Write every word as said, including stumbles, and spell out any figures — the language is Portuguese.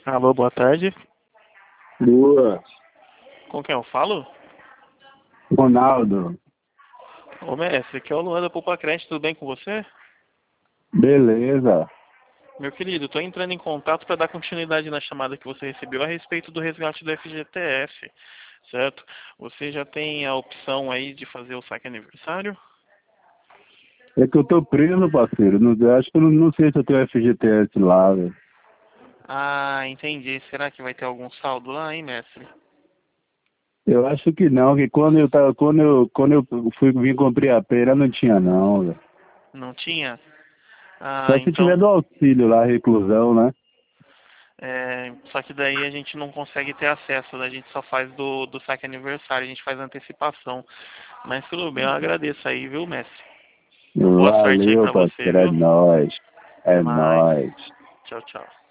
Alô, boa tarde. Boa. Com quem eu falo? Ronaldo. Ô, mestre, aqui é o Luan da Poupa Crédito, tudo bem com você? Beleza. Meu querido, estou entrando em contato para dar continuidade na chamada que você recebeu a respeito do resgate do F G T S, certo? Você já tem a opção aí de fazer o saque aniversário? É que eu tô preso, parceiro. Não, eu acho que eu não, não sei se eu tenho F G T S lá, velho. Ah, entendi. Será que vai ter algum saldo lá, hein, mestre? Eu acho que não, que quando eu tava, quando eu, quando eu fui vim cumprir a pena não tinha não, velho. Não tinha? Ah, Só se tiver então. do auxílio lá, reclusão, né? É, só que daí a gente não consegue ter acesso, né? A gente só faz do, do saque aniversário, a gente faz antecipação. Mas tudo bem, eu agradeço aí, viu, mestre? Boa sorte aí Valeu, pra você, parceiro. É viu? nóis. Até É mais. nóis. Tchau, tchau.